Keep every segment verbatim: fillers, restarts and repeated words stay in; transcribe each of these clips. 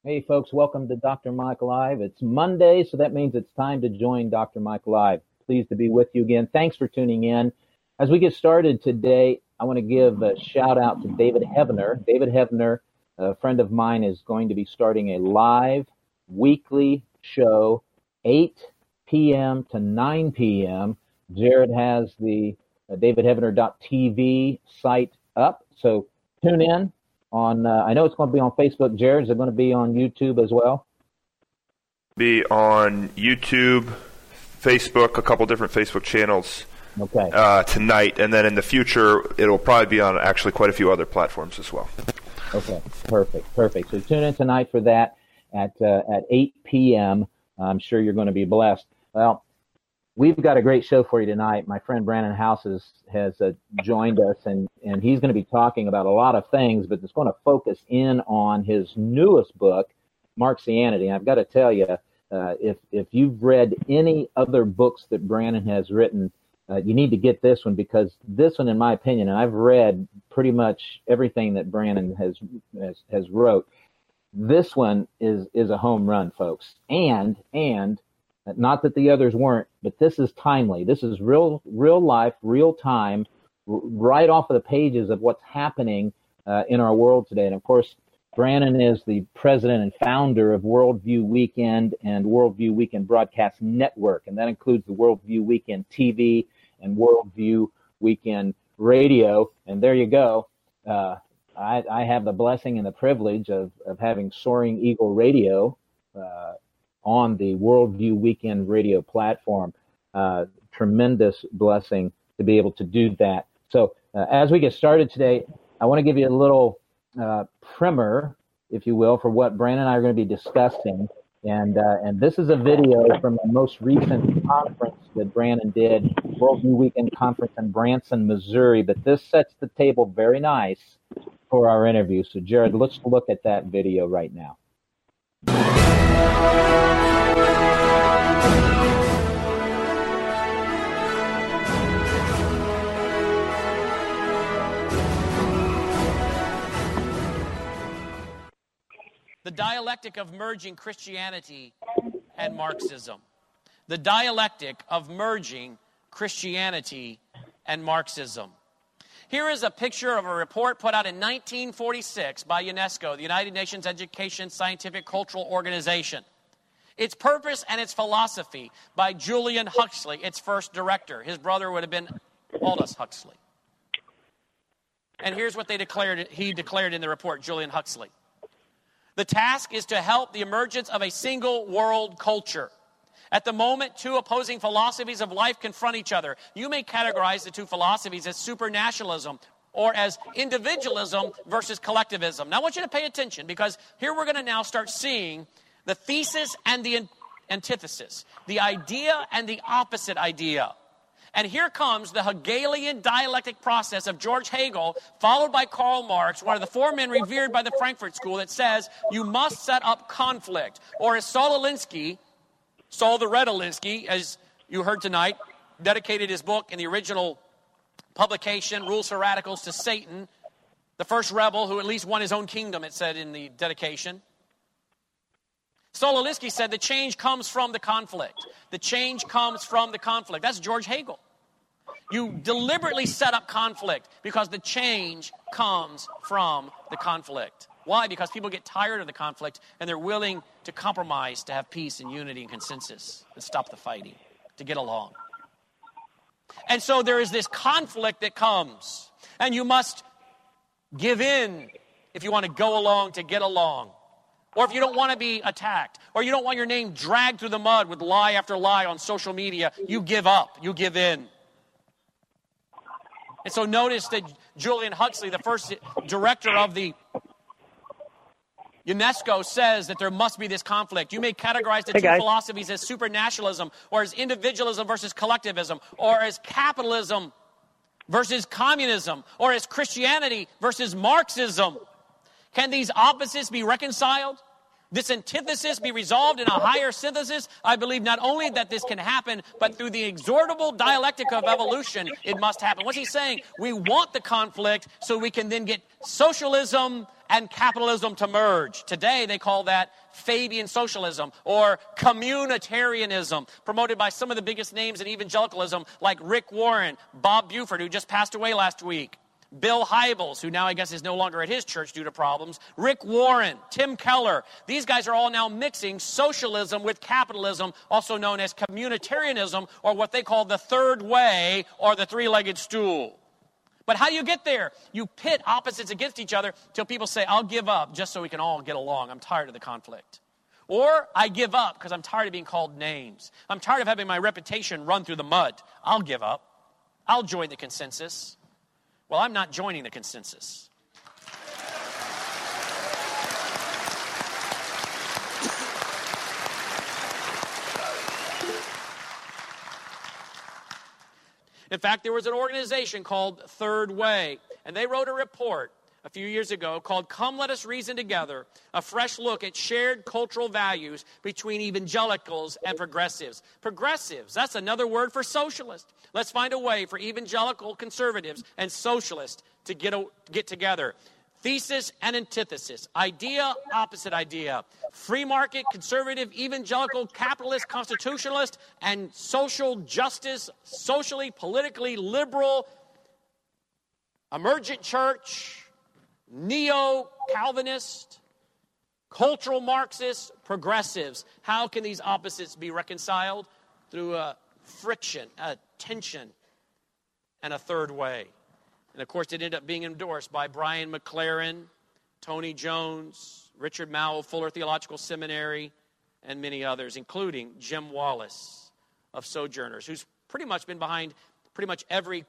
Hey, folks, welcome to Doctor Mike Live. It's Monday, so that means it's time to join Doctor Mike Live. Pleased to be with you again. Thanks for tuning in. As we get started today, I want to give a shout out to David Heavener. David Heavener, a friend of mine, is going to be starting a live weekly show, eight p.m. to nine p.m. Jared has the uh, david heavener dot t v site up, so tune in. On, uh, I know it's going to be on Facebook. Jared, is it going to be on YouTube as well? Be on YouTube, Facebook, a couple different Facebook channels. Okay. Uh, tonight, and then in the future, it'll probably be on actually quite a few other platforms as well. Okay, perfect, perfect. So tune in tonight for that at uh, at eight p.m. I'm sure you're going to be blessed. Well, we've got a great show for you tonight. My friend Brandon House has, has uh, joined us, and, and he's going to be talking about a lot of things, but it's going to focus in on his newest book, Marxianity. And I've got to tell you, uh, if if you've read any other books that Brandon has written, uh, you need to get this one, because this one, in my opinion, and I've read pretty much everything that Brandon has has, has wrote, this one is is a home run, folks. And and not that the others weren't, but this is timely. This is real, real life, real time, r- right off of the pages of what's happening uh, in our world today. And of course, Brandon is the president and founder of Worldview Weekend and Worldview Weekend Broadcast Network, and that includes the Worldview Weekend T V and Worldview Weekend Radio. And there you go. Uh, I, I have the blessing and the privilege of, of having Soaring Eagle Radio uh, on the Worldview Weekend Radio platform. Uh, tremendous blessing to be able to do that. So uh, as we get started today, I want to give you a little uh, primer, if you will, for what Brandon and I are going to be discussing. And uh, and this is a video from the most recent conference that Brandon did, Worldview Weekend Conference in Branson, Missouri. But this sets the table very nice for our interview. So Jared, let's look at that video right now. The dialectic of merging Christianity and Marxism. The dialectic of merging Christianity and Marxism. Here is a picture of a report put out in nineteen forty-six by UNESCO, the United Nations Education, Scientific, Cultural Organization. Its purpose and its philosophy by Julian Huxley, its first director. His brother would have been Aldous Huxley. And here's what they declared. He declared in the report, Julian Huxley. The task is to help the emergence of a single world culture. At the moment, two opposing philosophies of life confront each other. You may categorize the two philosophies as supernationalism or as individualism versus collectivism. Now, I want you to pay attention, because here we're going to now start seeing the thesis and the antithesis, the idea and the opposite idea. And here comes the Hegelian dialectic process of George Hegel, followed by Karl Marx, one of the four men revered by the Frankfurt School, that says you must set up conflict. Or as Saul Alinsky, Saul the Red Alinsky, as you heard tonight, dedicated his book in the original publication, Rules for Radicals, to Satan, the first rebel who at least won his own kingdom, it said in the dedication. Saul Alinsky said the change comes from the conflict. The change comes from the conflict. That's George Hegel. You deliberately set up conflict because the change comes from the conflict. Why? Because people get tired of the conflict and they're willing to compromise to have peace and unity and consensus and stop the fighting, to get along. And so there is this conflict that comes, and you must give in if you want to go along to get along. Or if you don't want to be attacked, or you don't want your name dragged through the mud with lie after lie on social media, you give up, you give in. And so notice that Julian Huxley, the first director of the UNESCO, says that there must be this conflict. You may categorize the hey two guys. philosophies as supernationalism, or as individualism versus collectivism, or as capitalism versus communism, or as Christianity versus Marxism. Can these opposites be reconciled? This antithesis be resolved in a higher synthesis? I believe not only that this can happen, but through the exhortable dialectic of evolution, it must happen. What's he saying? We want the conflict so we can then get socialism and capitalism to merge. Today, they call that Fabian socialism or communitarianism, promoted by some of the biggest names in evangelicalism, like Rick Warren, Bob Buford, who just passed away last week, Bill Hybels, who now I guess is no longer at his church due to problems, Rick Warren, Tim Keller. These guys are all now mixing socialism with capitalism, also known as communitarianism, or what they call the third way or the three-legged stool. But how do you get there? You pit opposites against each other till people say, I'll give up just so we can all get along. I'm tired of the conflict. Or I give up because I'm tired of being called names. I'm tired of having my reputation run through the mud. I'll give up. I'll join the consensus. Well, I'm not joining the consensus. In fact, there was an organization called Third Way, and they wrote a report a few years ago called Come Let Us Reason Together, a fresh look at shared cultural values between evangelicals and progressives. Progressives, that's another word for socialist. Let's find a way for evangelical conservatives and socialists to get, a, get together. Thesis and antithesis, idea, opposite idea. Free market, conservative, evangelical, capitalist, constitutionalist, and social justice, socially, politically liberal, emergent church, neo-Calvinist, cultural Marxists, progressives. How can these opposites be reconciled? Through a friction, a tension, and a third way. And of course, it ended up being endorsed by Brian McLaren, Tony Jones, Richard Mowell, Fuller Theological Seminary, and many others, including Jim Wallace of Sojourners, who's pretty much been behind pretty much every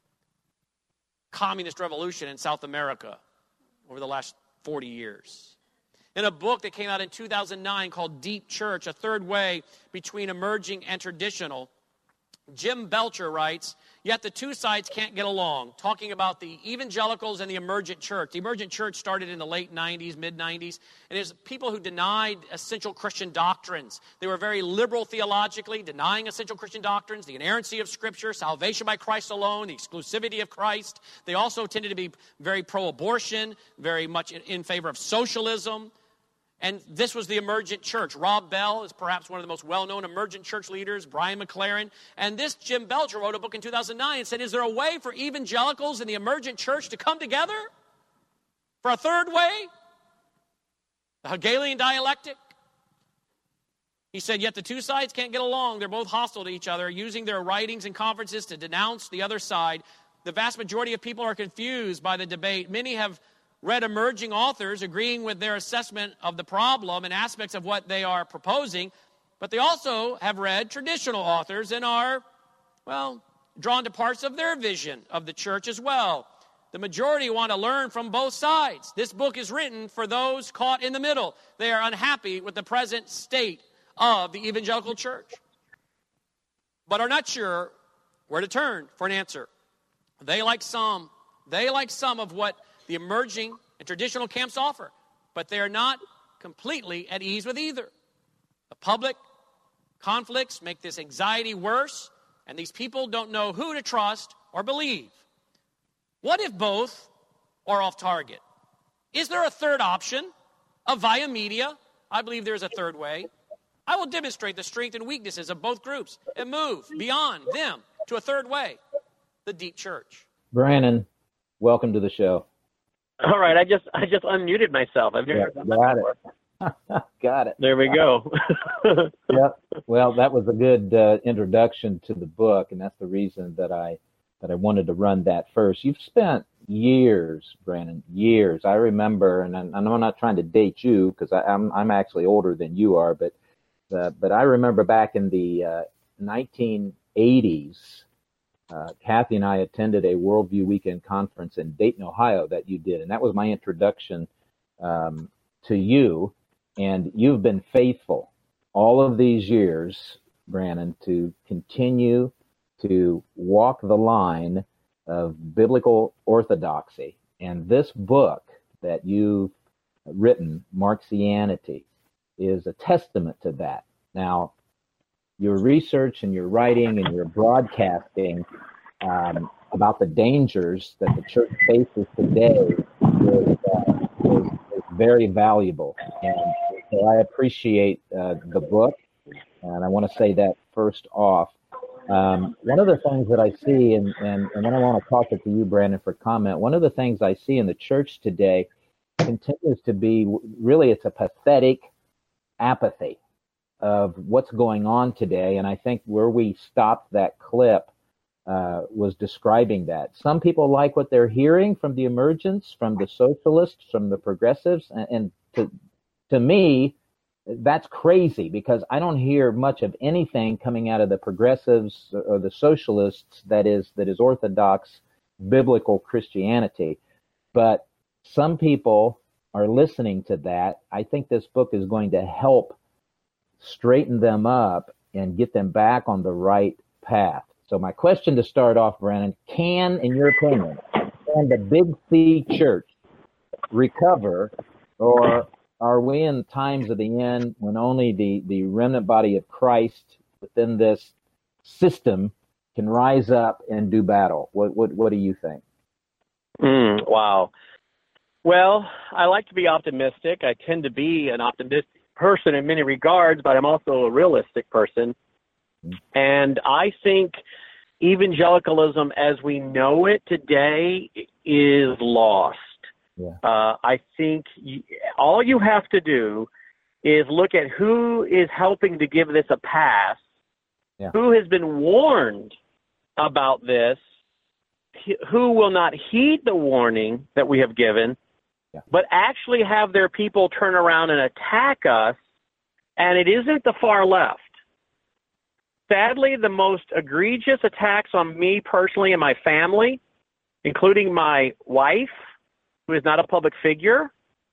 communist revolution in South America over the last forty years. In a book that came out in two thousand nine called Deep Church, A Third Way Between Emerging and Traditional, Jim Belcher writes, yet the two sides can't get along, talking about the evangelicals and the emergent church. The emergent church started in the late nineties, mid-nineties, and it was people who denied essential Christian doctrines. They were very liberal theologically, denying essential Christian doctrines, the inerrancy of Scripture, salvation by Christ alone, the exclusivity of Christ. They also tended to be very pro-abortion, very much in, in favor of socialism. And this was the emergent church. Rob Bell is perhaps one of the most well-known emergent church leaders, Brian McLaren. And this Jim Belcher wrote a book in two thousand nine and said, is there a way for evangelicals in the emergent church to come together for a third way? The Hegelian dialectic? He said, yet the two sides can't get along. They're both hostile to each other, using their writings and conferences to denounce the other side. The vast majority of people are confused by the debate. Many have read emerging authors agreeing with their assessment of the problem and aspects of what they are proposing, but they also have read traditional authors and are, well, drawn to parts of their vision of the church as well. The majority want to learn from both sides. This book is written for those caught in the middle. They are unhappy with the present state of the evangelical church, but are not sure where to turn for an answer. They like some, they like some of what the emerging and traditional camps offer, but they are not completely at ease with either. The public conflicts make this anxiety worse, and these people don't know who to trust or believe. What if both are off target? Is there a third option? A via media? I believe there is a third way. I will demonstrate the strength and weaknesses of both groups and move beyond them to a third way, the deep church. Brannon, welcome to the show. All right, I just I just unmuted myself. I've never yeah, done got that it. Got it. There we go. Yep. Well, that was a good uh, introduction to the book, and that's the reason that I that I wanted to run that first. You've spent years, Brannon, years. I remember, and I'm, I'm not trying to date you because I'm I'm actually older than you are, but uh, but I remember back in the uh, nineteen eighties. Uh, Kathy and I attended a Worldview Weekend conference in Dayton, Ohio that you did, and that was my introduction um, to you, and you've been faithful all of these years, Brannon, to continue to walk the line of biblical orthodoxy, and this book that you've written, Marxianity, is a testament to that. Now, your research and your writing and your broadcasting um, about the dangers that the church faces today is, uh, is very valuable. And so I appreciate uh, the book, and I want to say that first off. Um, one of the things that I see, and, and, and then I want to toss it to you, Brandon, for comment. One of the things I see in the church today continues to be, really, it's a pathetic apathy of what's going on today. And I think where we stopped that clip uh, was describing that. Some people like what they're hearing from the emergents, from the socialists, from the progressives. And, and to, to me, that's crazy, because I don't hear much of anything coming out of the progressives or the socialists that is that is orthodox biblical Christianity. But some people are listening to that. I think this book is going to help straighten them up and get them back on the right path. So my question to start off, Brandon, can, in your opinion, can the Big C church recover, or are we in times of the end when only the, the remnant body of Christ within this system can rise up and do battle? What what what do you think? Mm, wow. Well, I like to be optimistic. I tend to be an optimistic person in many regards, but I'm also a realistic person. Mm-hmm. And I think evangelicalism as we know it today is lost. Yeah. Uh, I think you, all you have to do is look at who is helping to give this a pass, yeah. who has been warned about this, who will not heed the warning that we have given, yeah. but actually have their people turn around and attack us, and it isn't the far left. Sadly, the most egregious attacks on me personally and my family, including my wife, who is not a public figure,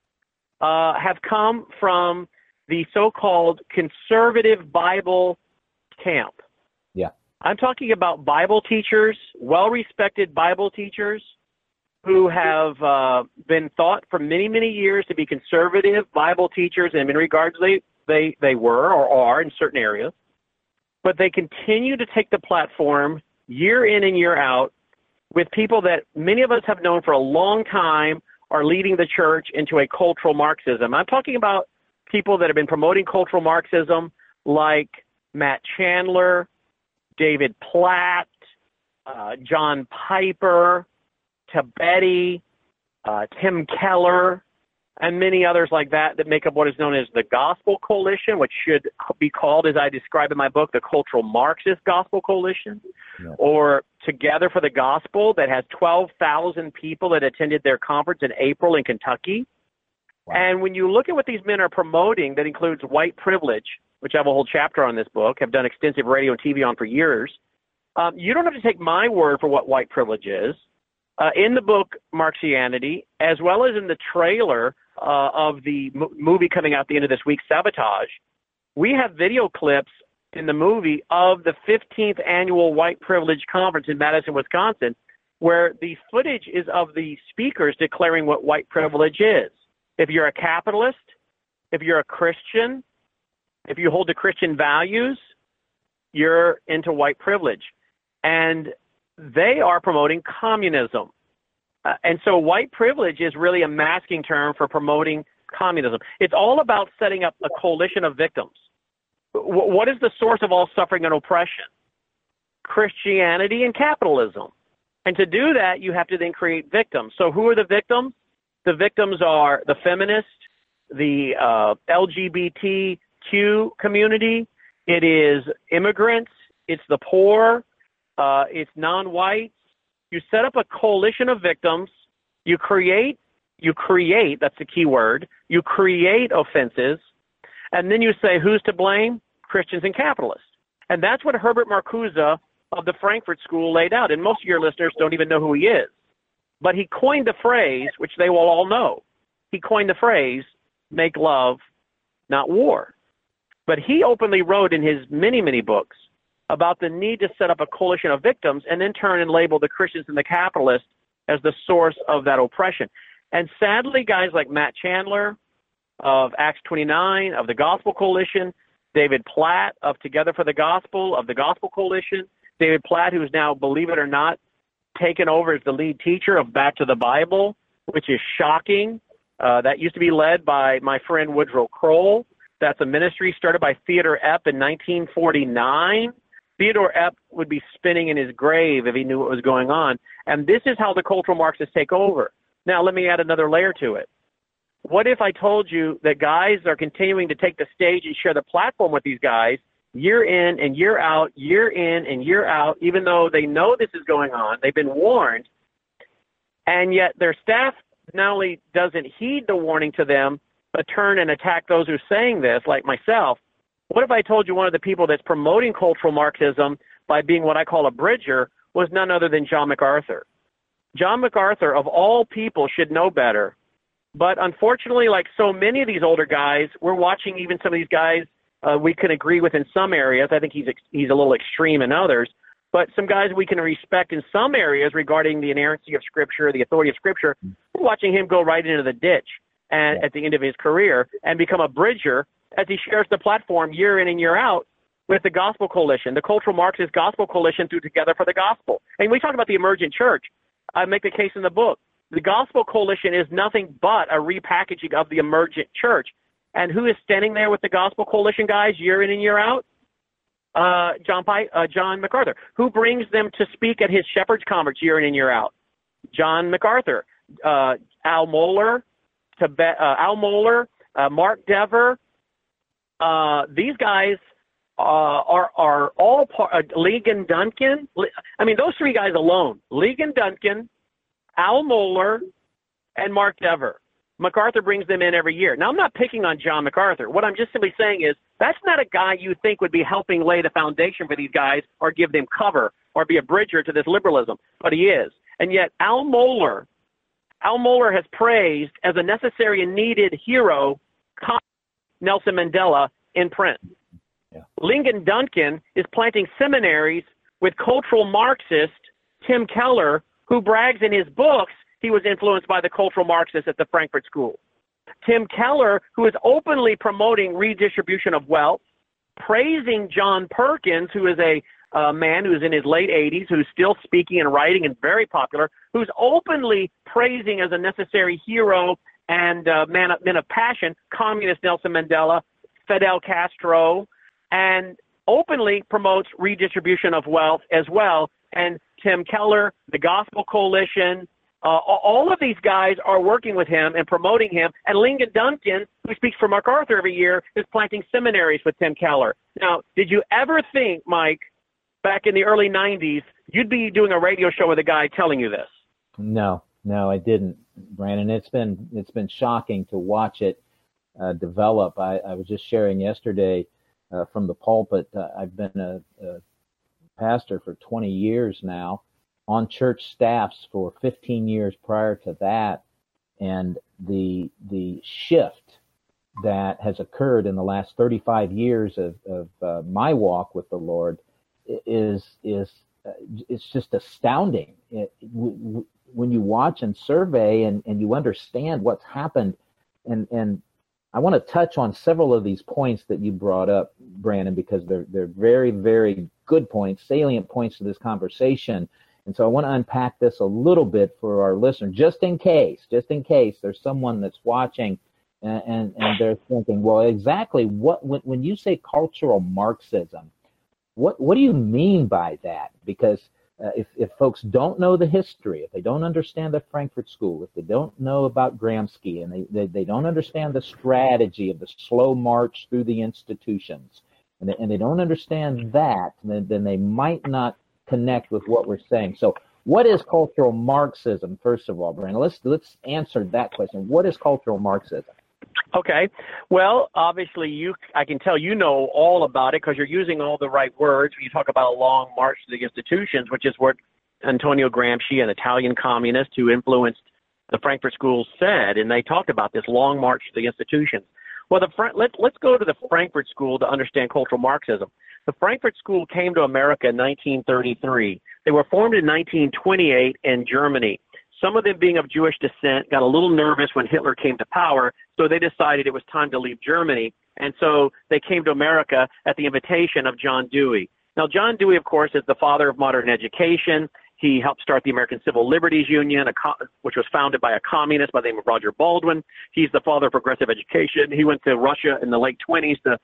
uh, have come from the so-called conservative Bible camp. Yeah. I'm talking about Bible teachers, well-respected Bible teachers who have uh, been thought for many, many years to be conservative Bible teachers, and in regards they, they, they were or are in certain areas. But they continue to take the platform year in and year out with people that many of us have known for a long time are leading the church into a cultural Marxism. I'm talking about people that have been promoting cultural Marxism like Matt Chandler, David Platt, uh, John Piper, Tibeti, uh, Tim Keller, and many others like that that make up what is known as the Gospel Coalition, which should be called, as I describe in my book, the Cultural Marxist Gospel Coalition, yeah. or Together for the Gospel, that has twelve thousand people that attended their conference in April in Kentucky. Wow. And when you look at what these men are promoting, that includes white privilege, which I have a whole chapter on this book, have done extensive radio and T V on for years. Um, you don't have to take my word for what white privilege is. Uh, in the book Marxianity, as well as in the trailer uh, of the m- movie coming out at the end of this week, Sabotage, we have video clips in the movie of the fifteenth annual White Privilege Conference in Madison, Wisconsin, where the footage is of the speakers declaring what white privilege is. If you're a capitalist, if you're a Christian, if you hold to Christian values, you're into white privilege. And they are promoting communism. Uh, and so white privilege is really a masking term for promoting communism. It's all about setting up a coalition of victims. W- what is the source of all suffering and oppression? Christianity and capitalism. And to do that, you have to then create victims. So who are the victims? The victims are the feminists, the uh, L G B T Q community. It is immigrants. It's the poor. Uh, it's non-whites. You set up a coalition of victims. You create, you create, that's the key word. You create offenses. And then you say, who's to blame? Christians and capitalists. And that's what Herbert Marcuse of the Frankfurt School laid out. And most of your listeners don't even know who he is. But he coined the phrase, which they will all know. He coined the phrase, make love, not war. But he openly wrote in his many, many books about the need to set up a coalition of victims and then turn and label the Christians and the capitalists as the source of that oppression. And sadly, guys like Matt Chandler of Acts twenty-nine, of the Gospel Coalition, David Platt of Together for the Gospel, of the Gospel Coalition, David Platt, who is now, believe it or not, taken over as the lead teacher of Back to the Bible, which is shocking. Uh, that used to be led by my friend Woodrow Kroll. That's a ministry started by Theodore Epp in nineteen forty-nine. Theodore Epp would be spinning in his grave if he knew what was going on. And this is how the cultural Marxists take over. Now, let me add another layer to it. What if I told you that guys are continuing to take the stage and share the platform with these guys year in and year out, year in and year out, even though they know this is going on, they've been warned, and yet their staff not only doesn't heed the warning to them, but turn and attack those who are saying this, like myself. What if I told you one of the people that's promoting cultural Marxism by being what I call a bridger was none other than John MacArthur? John MacArthur, of all people, should know better. But unfortunately, like so many of these older guys, we're watching even some of these guys uh, we can agree with in some areas. I think he's ex- he's a little extreme in others. But some guys we can respect in some areas regarding the inerrancy of Scripture, the authority of Scripture, we're watching him go right into the ditch and at the end of his career and become a bridger as he shares the platform year in and year out with the Gospel Coalition, the Cultural Marxist Gospel Coalition through Together for the Gospel. And we talk about the emergent church. I make the case in the book. The Gospel Coalition is nothing but a repackaging of the emergent church. And who is standing there with the Gospel Coalition guys year in and year out? Uh, John Pi- uh, John MacArthur. Who brings them to speak at his Shepherd's Conference year in and year out? John MacArthur. Uh, Al Mohler, Tibet, uh, Al Mohler, uh, Mark Dever. Uh, these guys uh, are are all part. Uh, Ligon Duncan. I mean, those three guys alone. Ligon Duncan, Al Mohler, and Mark Dever. MacArthur brings them in every year. Now, I'm not picking on John MacArthur. What I'm just simply saying is that's not a guy you think would be helping lay the foundation for these guys or give them cover or be a bridger to this liberalism, but he is. And yet Al Mohler, Al Mohler has praised as a necessary and needed hero Nelson Mandela in print. Yeah. Ligon Duncan is planting seminaries with cultural Marxist Tim Keller, who brags in his books he was influenced by the cultural Marxists at the Frankfurt School. Tim Keller, who is openly promoting redistribution of wealth, praising John Perkins, who is a uh, man who's in his late eighties, who's still speaking and writing and very popular, who's openly praising as a necessary hero and uh, man, of, man of passion, communist Nelson Mandela, Fidel Castro, and openly promotes redistribution of wealth as well. And Tim Keller, the Gospel Coalition, Uh, all of these guys are working with him and promoting him. And Ligon Duncan, who speaks for MacArthur every year, is planting seminaries with Tim Keller. Now, did you ever think, Mike, back in the early nineties, you'd be doing a radio show with a guy telling you this? No, no, I didn't, Brandon. It's been it's been shocking to watch it uh, develop. I, I was just sharing yesterday uh, from the pulpit. Uh, I've been a, a pastor for twenty years now, on church staffs for fifteen years prior to that, and the the shift that has occurred in the last thirty-five years of, of uh, my walk with the Lord is is uh, it's just astounding. It, w- w- when you watch and survey and, and you understand what's happened, and and I want to touch on several of these points that you brought up, Brandon, because they're they're very very good points, salient points to this conversation. And so I want to unpack this a little bit for our listeners, just in case, just in case there's someone that's watching and, and, and they're thinking, well, exactly what, when, when you say cultural Marxism, what, what do you mean by that? Because uh, if, if folks don't know the history, if they don't understand the Frankfurt School, if they don't know about Gramsci, and they, they, they don't understand the strategy of the slow march through the institutions, and they, and they don't understand that, then, then they might not connect with what we're saying. So what is cultural Marxism, first of all, Brandon? Let's let's answer that question. What is cultural Marxism? Okay. Well, obviously, you I can tell you know all about it because you're using all the right words when you talk about a long march to the institutions, which is what Antonio Gramsci, an Italian communist who influenced the Frankfurt School, said, and they talked about this long march to the institutions. Well, the let, let's go to the Frankfurt School to understand cultural Marxism. The Frankfurt School came to America in nineteen thirty-three. They were formed in nineteen twenty-eight in Germany. Some of them, being of Jewish descent, got a little nervous when Hitler came to power, so they decided it was time to leave Germany. And so they came to America at the invitation of John Dewey. Now, John Dewey, of course, is the father of modern education. He helped start the American Civil Liberties Union, a co- which was founded by a communist by the name of Roger Baldwin. He's the father of progressive education. He went to Russia in the late twenties to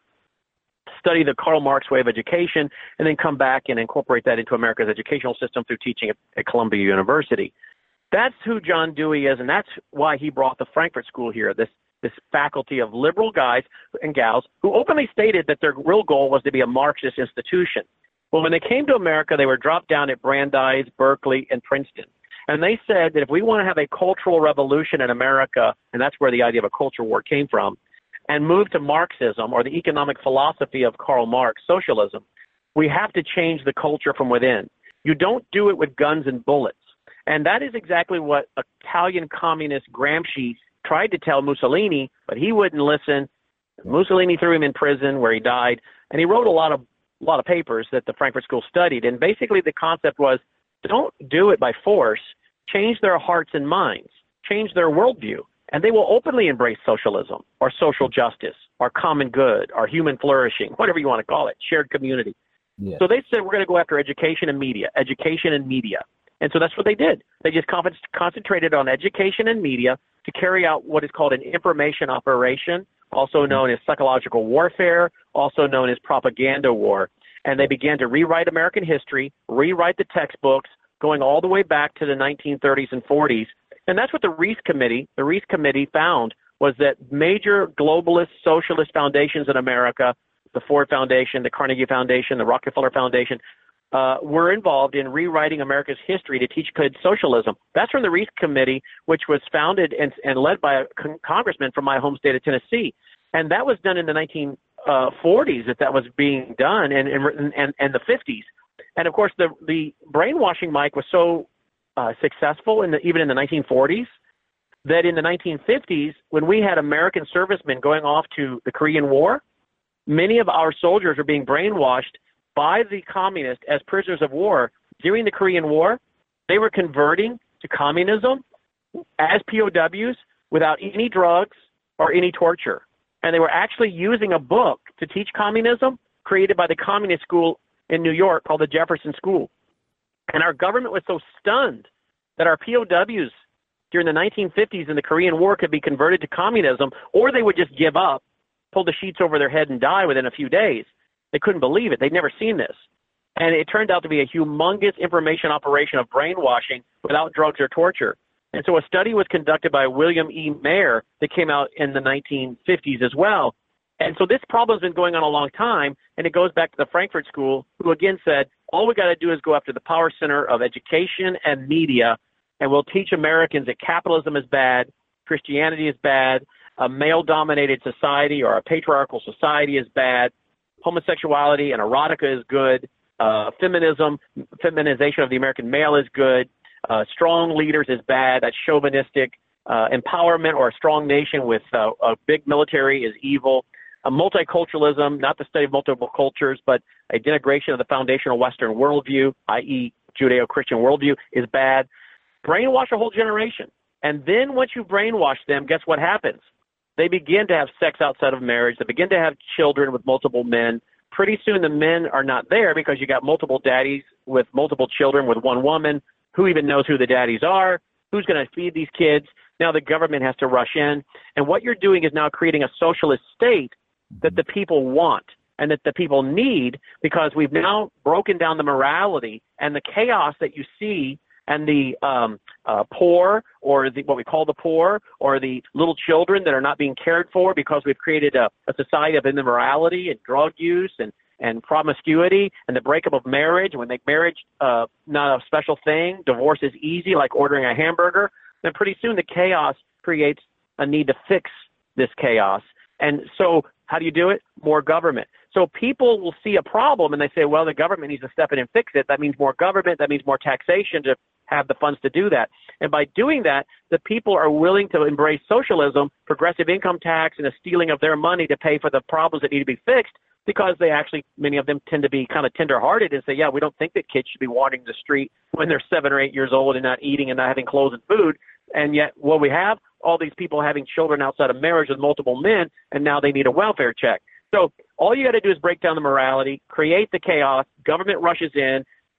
study the Karl Marx way of education and then come back and incorporate that into America's educational system through teaching at, at Columbia University. That's who John Dewey is, and that's why he brought the Frankfurt School here, this this faculty of liberal guys and gals who openly stated that their real goal was to be a Marxist institution. Well, when they came to America, they were dropped down at Brandeis, Berkeley, and Princeton. And they said that if we want to have a cultural revolution in America, and that's where the idea of a culture war came from, and move to Marxism, or the economic philosophy of Karl Marx, socialism, we have to change the culture from within. You don't do it with guns and bullets. And that is exactly what Italian communist Gramsci tried to tell Mussolini, but he wouldn't listen. Mussolini threw him in prison where he died, and he wrote a lot of a lot of papers that the Frankfurt School studied. And basically the concept was, don't do it by force. Change their hearts and minds. Change their worldview. And they will openly embrace socialism or social justice or common good or human flourishing, whatever you want to call it, shared community. Yes. So they said, we're going to go after education and media, education and media. And so that's what they did. They just con- concentrated on education and media to carry out what is called an information operation, also known as psychological warfare, also known as propaganda war. And they began to rewrite American history, rewrite the textbooks, going all the way back to the nineteen thirties and forties. And that's what the Reese Committee, the Reese Committee found, was that major globalist socialist foundations in America, the Ford Foundation, the Carnegie Foundation, the Rockefeller Foundation, uh, were involved in rewriting America's history to teach kids socialism. That's from the Reese Committee, which was founded and, and led by a con- congressman from my home state of Tennessee. And that was done in the nineteen forties that that was being done, and, and, and, and the fifties. And, of course, the, the brainwashing, Mike, was so uh, successful in the, even in the nineteen forties that in the nineteen fifties, when we had American servicemen going off to the Korean War, many of our soldiers were being brainwashed by the communists as prisoners of war. During the Korean War, they were converting to communism as P O Ws without any drugs or any torture. And they were actually using a book to teach communism created by the communist school in New York called the Jefferson School. And our government was so stunned that our P O Ws during the nineteen fifties in the Korean War could be converted to communism, or they would just give up, pull the sheets over their head and die within a few days. They couldn't believe it. They'd never seen this. And it turned out to be a humongous information operation of brainwashing without drugs or torture. And so a study was conducted by William E. Mayer that came out in the nineteen fifties as well. And so this problem's been going on a long time, and it goes back to the Frankfurt School, who again said, all we got to do is go after the power center of education and media, and we'll teach Americans that capitalism is bad, Christianity is bad, a male-dominated society or a patriarchal society is bad, homosexuality and erotica is good, uh, feminism, feminization of the American male is good, uh, strong leaders is bad, that's chauvinistic, uh, empowerment or a strong nation with uh, a big military is evil, uh, multiculturalism, not the study of multiple cultures, but a denigration of the foundational Western worldview, that is. Judeo-Christian worldview, is bad. Brainwash a whole generation. And then once you brainwash them, guess what happens? They begin to have sex outside of marriage. They begin to have children with multiple men. Pretty soon the men are not there because you got multiple daddies with multiple children with one woman. Who even knows who the daddies are? Who's going to feed these kids? Now the government has to rush in. And what you're doing is now creating a socialist state that the people want and that the people need, because we've now broken down the morality and the chaos that you see, and the um, uh, poor, or the, what we call the poor, or the little children that are not being cared for because we've created a, a society of immorality and drug use and, and promiscuity and the breakup of marriage. When they make marriage uh, not a special thing, divorce is easy, like ordering a hamburger, then pretty soon the chaos creates a need to fix this chaos. And so how do you do it? More government. So people will see a problem and they say, well, the government needs to step in and fix it. That means more government. That means more taxation to have the funds to do that. And by doing that, the people are willing to embrace socialism, progressive income tax, and the stealing of their money to pay for the problems that need to be fixed, because they actually, many of them tend to be kind of tenderhearted and say, yeah, we don't think that kids should be wandering the street when they're seven or eight years old and not eating and not having clothes and food. And yet what we have, all these people having children outside of marriage with multiple men, and now they need a welfare check. So all you got to do is break down the morality, create the chaos, government rushes in,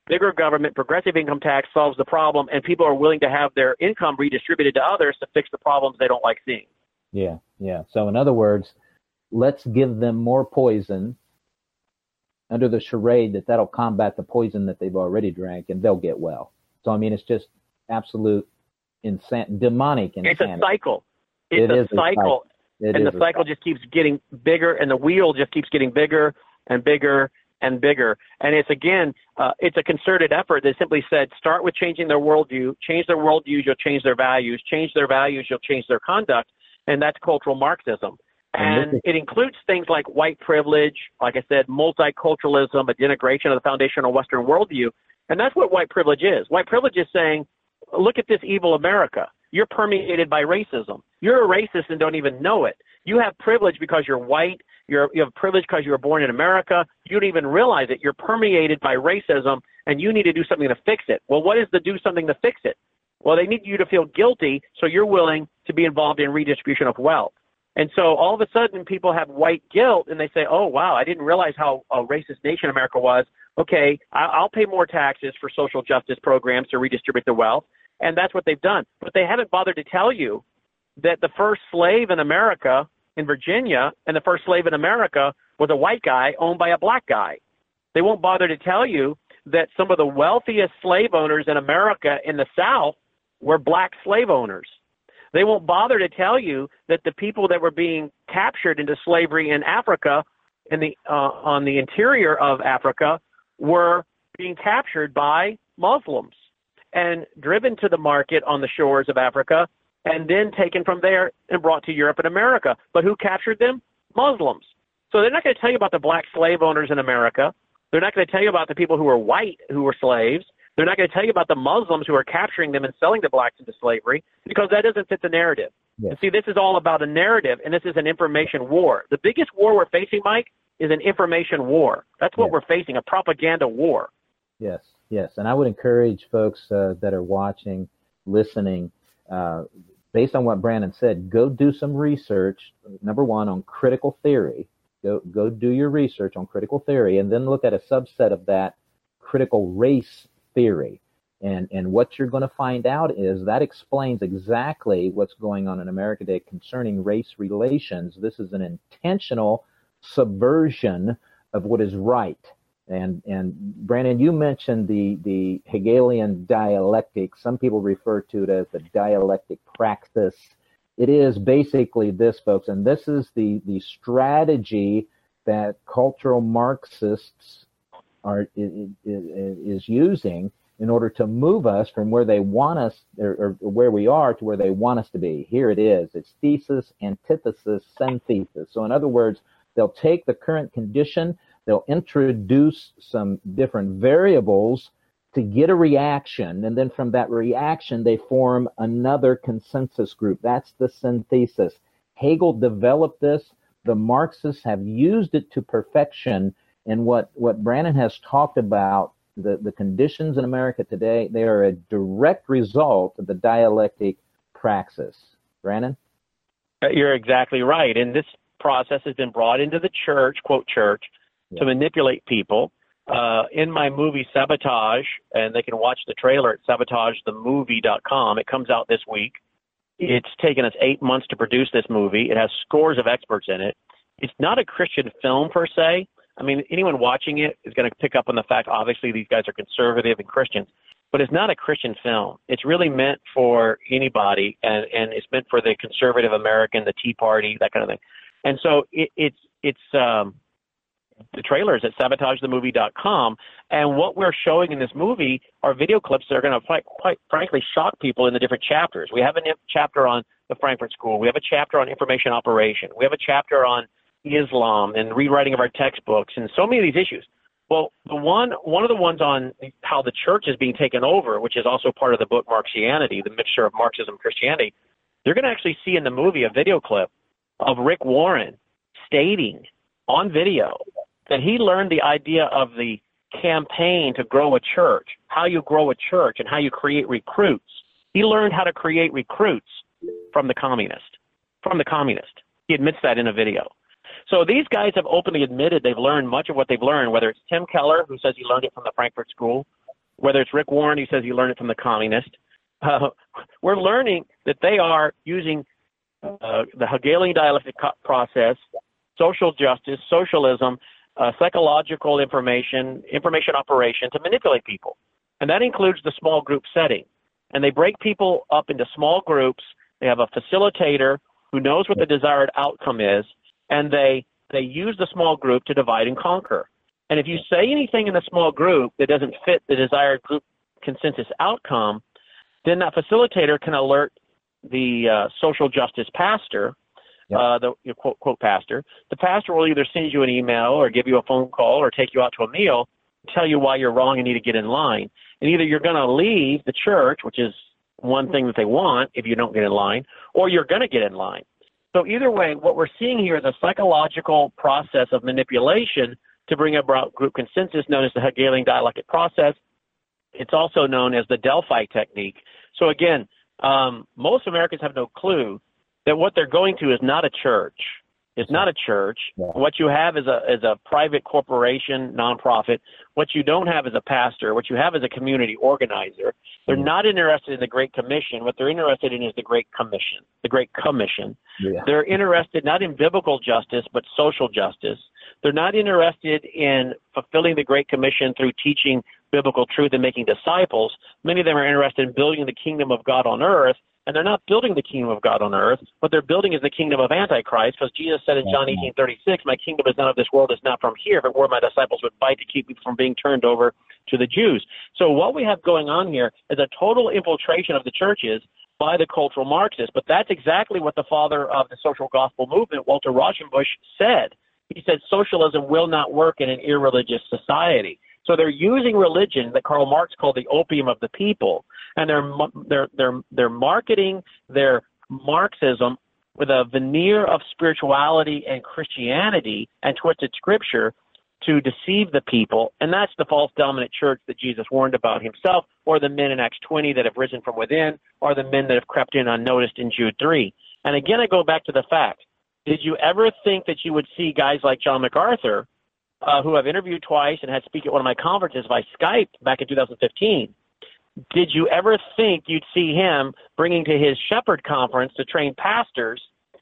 bigger government, progressive income tax solves the problem, and people are willing to have their income redistributed to others to fix the problems they don't like seeing. Yeah, yeah. So in other words, let's give them more poison under the charade that that'll combat the poison that they've already drank, and they'll get well. So, I mean, it's just absolute insan- demonic insanity. It's a cycle. It's It a is a cycle. It and is the a cycle just keeps getting bigger, and the wheel just keeps getting bigger and bigger and bigger. And it's, again, uh, it's a concerted effort that simply said, start with changing their worldview. Change their worldviews, you'll change their values. Change their values, you'll change their conduct. And that's cultural Marxism. And it includes things like white privilege, like I said, multiculturalism, a denigration of the foundational Western worldview. And that's what white privilege is. White privilege is saying, look at this evil America. You're permeated by racism. You're a racist and don't even know it. You have privilege because you're white. You're, you have privilege because you were born in America. You don't even realize it. You're permeated by racism, and you need to do something to fix it. Well, what is the do something to fix it? Well, they need you to feel guilty, so you're willing to be involved in redistribution of wealth. And so all of a sudden people have white guilt, and they say, oh, wow, I didn't realize how a racist nation America was. Okay, I'll pay more taxes for social justice programs to redistribute the wealth. And that's what they've done. But they haven't bothered to tell you that the first slave in America, in Virginia, and the first slave in America was a white guy owned by a black guy. They won't bother to tell you that some of the wealthiest slave owners in America in the South were black slave owners. They won't bother to tell you that the people that were being captured into slavery in Africa, in the uh, on the interior of Africa, were being captured by Muslims and driven to the market on the shores of Africa, and then taken from there and brought to Europe and America. But who captured them? Muslims. So they're not going to tell you about the black slave owners in America. They're not going to tell you about the people who were white who were slaves. They're not going to tell you about the Muslims who are capturing them and selling the blacks into slavery, because that doesn't fit the narrative. Yeah. And see, this is all about a narrative, and this is an information war. The biggest war we're facing, Mike, is an information war. That's what yeah. we're facing, a propaganda war. Yes, yes. And I would encourage folks uh, that are watching, listening, uh, based on what Brandon said, go do some research, number one, on critical theory. Go, go do your research on critical theory, and then look at a subset of that, critical race theory. And and what you're going to find out is that explains exactly what's going on in America today concerning race relations. This is an intentional subversion of what is right. And and Brandon, you mentioned the, the Hegelian dialectic. Some people refer to it as the dialectic praxis. It is basically this, folks, and this is the, the strategy that cultural Marxists are is, is using in order to move us from where they want us, or, or where we are, to where they want us to be. Here it is. It's thesis, antithesis, synthesis. So in other words, they'll take the current condition, they'll introduce some different variables to get a reaction, and then from that reaction, they form another consensus group. That's the synthesis. Hegel developed this. The Marxists have used it to perfection. And what, what Brandon has talked about, the, the conditions in America today, they are a direct result of the dialectic praxis. Brandon? You're exactly right. And this process has been brought into the church, quote church, yeah. to manipulate people. Uh, in my movie Sabotage, and they can watch the trailer at sabotage the movie dot com. It comes out this week. It's taken us eight months to produce this movie. It has scores of experts in it. It's not a Christian film per se. I mean, anyone watching it is going to pick up on the fact, obviously, these guys are conservative and Christians, but it's not a Christian film. It's really meant for anybody, and, and it's meant for the conservative American, the Tea Party, that kind of thing. And so it, it's it's um, the trailer is at sabotage the movie dot com, and what we're showing in this movie are video clips that are going to quite, quite frankly shock people in the different chapters. We have a chapter on the Frankfurt School. We have a chapter on information operation. We have a chapter on Islam and rewriting of our textbooks and so many of these issues. Well, the one one of the ones on how the church is being taken over, which is also part of the book Marxianity, the mixture of Marxism and Christianity, they're going to actually see in the movie a video clip of Rick Warren stating on video that he learned the idea of the campaign to grow a church, how you grow a church and how you create recruits. He learned how to create recruits from the communist, from the communist. He admits that in a video. So these guys have openly admitted they've learned much of what they've learned, whether it's Tim Keller, who says he learned it from the Frankfurt School, whether it's Rick Warren, who says he learned it from the communist. Uh, we're learning that they are using uh, the Hegelian dialectic co- process, social justice, socialism, uh, psychological information, information operation to manipulate people. And that includes the small group setting. And they break people up into small groups. They have a facilitator who knows what the desired outcome is, and they they use the small group to divide and conquer. And if you say anything in the small group that doesn't fit the desired group consensus outcome, then that facilitator can alert the uh, social justice pastor, yep. uh, the you know, quote, quote pastor. The pastor will either send you an email or give you a phone call or take you out to a meal, tell you why you're wrong and need to get in line. And either you're going to leave the church, which is one thing that they want if you don't get in line, or you're going to get in line. So either way, what we're seeing here is a psychological process of manipulation to bring about group consensus known as the Hegelian dialectic process. It's also known as the Delphi technique. So again, um, most Americans have no clue that what they're going to is not a church. It's not a church. Yeah. What you have is a is a private corporation, nonprofit. What you don't have is a pastor. What you have is a community organizer. They're yeah. not interested in the Great Commission. What they're interested in is the Great Commission, the Great Commission. Yeah. They're interested not in biblical justice, but social justice. They're not interested in fulfilling the Great Commission through teaching biblical truth and making disciples. Many of them are interested in building the kingdom of God on earth. And they're not building the kingdom of God on earth. What they're building is the kingdom of Antichrist, because Jesus said in John eighteen thirty-six, my kingdom is not of this world, it's not from here. If it were, my disciples would fight to keep me from being turned over to the Jews. So what we have going on here is a total infiltration of the churches by the cultural Marxists. But that's exactly what the father of the social gospel movement, Walter Rauschenbusch, said. He said socialism will not work in an irreligious society. So they're using religion that Karl Marx called the opium of the people, and they're they're they're they're marketing their Marxism with a veneer of spirituality and Christianity and twisted scripture to deceive the people, and that's the false dominant church that Jesus warned about himself, or the men in Acts twenty that have risen from within, or the men that have crept in unnoticed in Jude three. And again, I go back to the fact: did you ever think that you would see guys like John MacArthur, Uh, who I've interviewed twice and had speak at one of my conferences by Skype back in two thousand fifteen. Did you ever think you'd see him bringing to his Shepherd Conference to train pastors,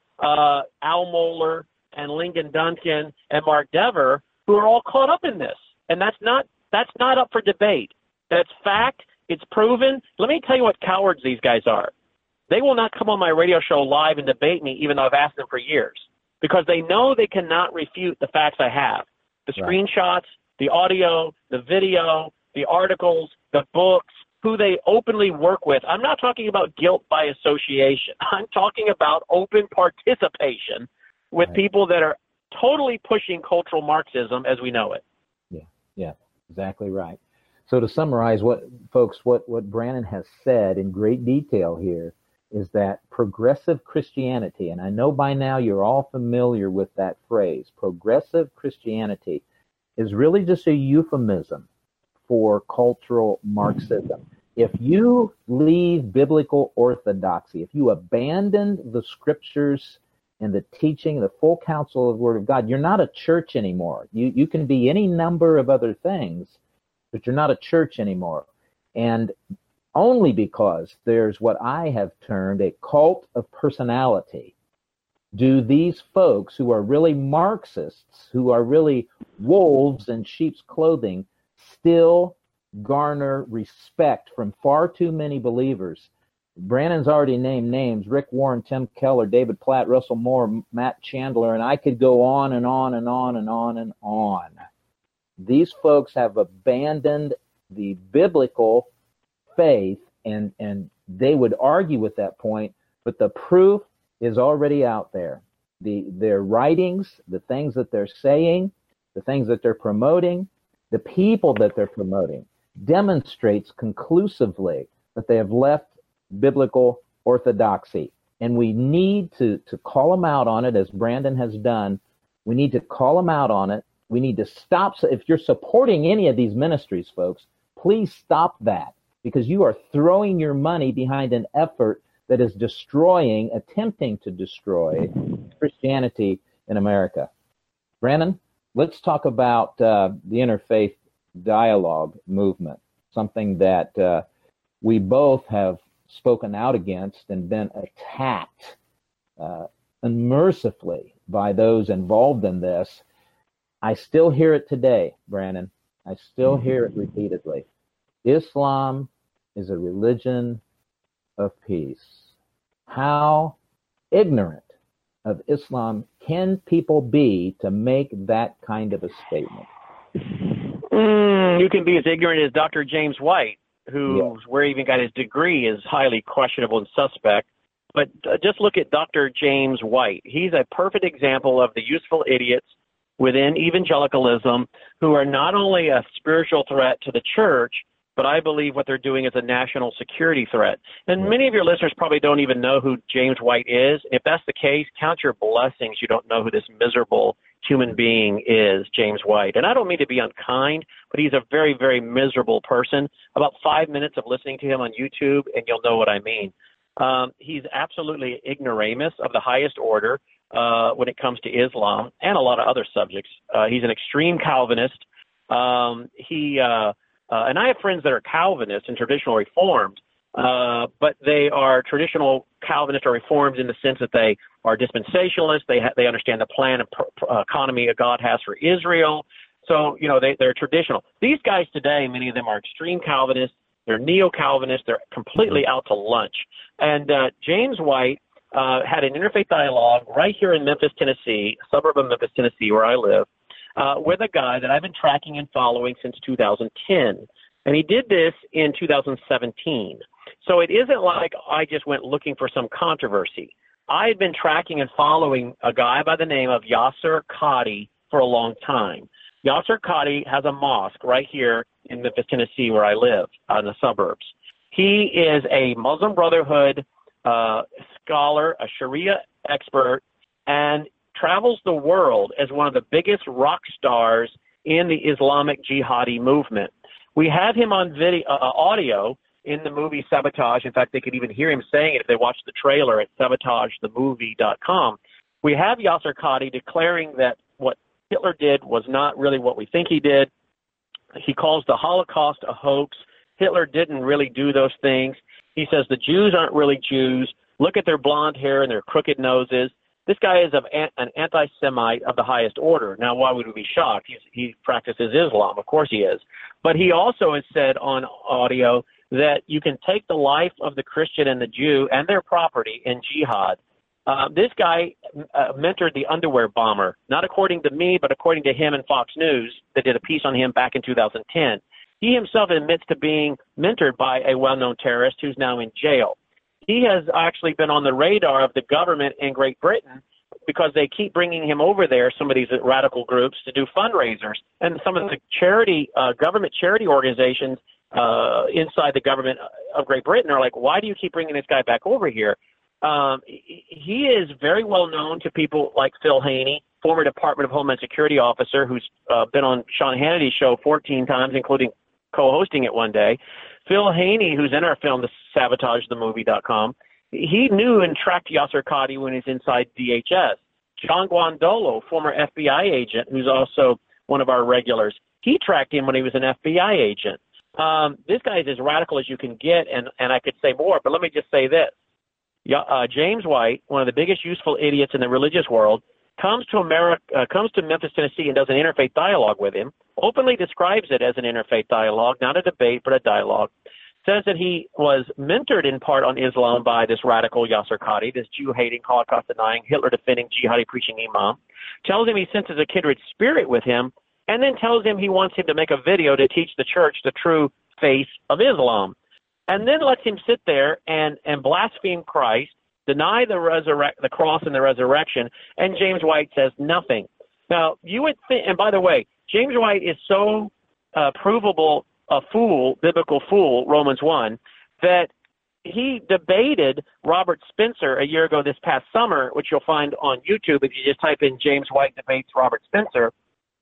uh, Al Mohler and Lincoln Duncan and Mark Dever, who are all caught up in this? And that's not that's not up for debate. That's fact. It's proven. Let me tell you what cowards these guys are. They will not come on my radio show live and debate me, even though I've asked them for years, because they know they cannot refute the facts I have. The screenshots, the audio, the video, the articles, the books, who they openly work with. I'm not talking about guilt by association. I'm talking about open participation with right. people that are totally pushing cultural Marxism as we know it. Yeah, yeah, exactly right. So to summarize, what folks, what, what Brannon has said in great detail here is that progressive Christianity, and I know by now you're all familiar with that phrase, progressive Christianity, is really just a euphemism for cultural Marxism. If you leave biblical orthodoxy, if you abandon the scriptures and the teaching, the full counsel of the Word of God, you're not a church anymore. You, you can be any number of other things, but you're not a church anymore. And only because there's what I have termed a cult of personality do these folks who are really Marxists, who are really wolves in sheep's clothing, still garner respect from far too many believers. Brannon's already named names: Rick Warren, Tim Keller, David Platt, Russell Moore, Matt Chandler, and I could go on and on and on and on and on. These folks have abandoned the biblical faith, and and they would argue with that point, but the proof is already out there. The their writings, the things that they're saying, the things that they're promoting, the people that they're promoting demonstrates conclusively that they have left biblical orthodoxy. And we need to to call them out on it, as Brandon has done. We need to call them out on it. We need to stop. So if you're supporting any of these ministries, folks, please stop that, because you are throwing your money behind an effort that is destroying, attempting to destroy Christianity in America. Brandon, let's talk about uh, the interfaith dialogue movement. something that uh, we both have spoken out against and been attacked uh, unmercifully by those involved in this. I still hear it today, Brannon. I still hear it repeatedly. Islam is a religion of peace. How ignorant of Islam can people be to make that kind of a statement? Mm, you can be as ignorant as Doctor James White, who, yeah. where he even got his degree, is highly questionable and suspect. But uh, just look at Doctor James White. He's a perfect example of the useful idiots within evangelicalism who are not only a spiritual threat to the church, but I believe what they're doing is a national security threat. And many of your listeners probably don't even know who James White is. If that's the case, count your blessings. You don't know who this miserable human being is, James White. And I don't mean to be unkind, but he's a very, very miserable person. About five minutes of listening to him on YouTube, and you'll know what I mean. Um, he's absolutely ignoramus of the highest order uh, when it comes to Islam and a lot of other subjects. Uh, he's an extreme Calvinist. Um, he uh, uh, and I have friends that are Calvinists and traditional Reformed, uh, but they are traditional Calvinist or Reformed in the sense that they are dispensationalists. They ha- they understand the plan and pr- uh, economy that God has for Israel. So, you know, they, they're traditional. These guys today, many of them are extreme Calvinists. They're neo-Calvinists. They're completely out to lunch. And uh, James White uh, had an interfaith dialogue right here in Memphis, Tennessee, a suburb of Memphis, Tennessee, where I live, uh, with a guy that I've been tracking and following since two thousand ten. And he did this in two thousand seventeen. So it isn't like I just went looking for some controversy. I had been tracking and following a guy by the name of Yasser Qadhi for a long time. Yasser Qadhi has a mosque right here in Memphis, Tennessee, where I live, uh, in the suburbs. He is a Muslim Brotherhood uh, scholar, a Sharia expert, and travels the world as one of the biggest rock stars in the Islamic jihadi movement. We have him on video, uh, audio in the movie Sabotage. In fact, they could even hear him saying it if they watched the trailer at sabotage the movie dot com. We have Yasser Qadhi declaring that what Hitler did was not really what we think he did. He calls the Holocaust a hoax. Hitler didn't really do those things. He says the Jews aren't really Jews. Look at their blonde hair and their crooked noses. This guy is of an anti-Semite of the highest order. Now, why would we be shocked? He's, he practices Islam. Of course he is. But he also has said on audio that you can take the life of the Christian and the Jew and their property in jihad. Uh, this guy uh, mentored the underwear bomber, not according to me, but according to him and Fox News that did a piece on him back in two thousand ten. He himself admits to being mentored by a well-known terrorist who's now in jail. He has actually been on the radar of the government in Great Britain because they keep bringing him over there, some of these radical groups, to do fundraisers. And some of the charity, uh, government charity organizations uh, inside the government of Great Britain are like, why do you keep bringing this guy back over here? Um, he is very well known to people like Phil Haney, former Department of Homeland Security officer who's uh, been on Sean Hannity's show fourteen times, including co-hosting it one day. Phil Haney, who's in our film, the sabotage the movie dot com, he knew and tracked Yasser Qadhi when he's inside D H S. John Guandolo, former F B I agent, who's also one of our regulars, he tracked him when he was an F B I agent. Um, this guy is as radical as you can get, and, and I could say more, but let me just say this. Uh, James White, one of the biggest useful idiots in the religious world, comes to America, uh, comes to Memphis, Tennessee, and does an interfaith dialogue with him. Openly describes it as an interfaith dialogue, not a debate, but a dialogue. Says that he was mentored in part on Islam by this radical Yasser Qadhi, this Jew-hating, Holocaust-denying, Hitler-defending, jihadi-preaching imam. Tells him he senses a kindred spirit with him, and then tells him he wants him to make a video to teach the church the true faith of Islam. And then lets him sit there and, and blaspheme Christ, deny the resurrect, the cross and the resurrection, and James White says nothing. Now, you would think, and by the way, James White is so uh, provable a fool, biblical fool, Romans one, that he debated Robert Spencer a year ago this past summer, which you'll find on YouTube if you just type in James White debates Robert Spencer.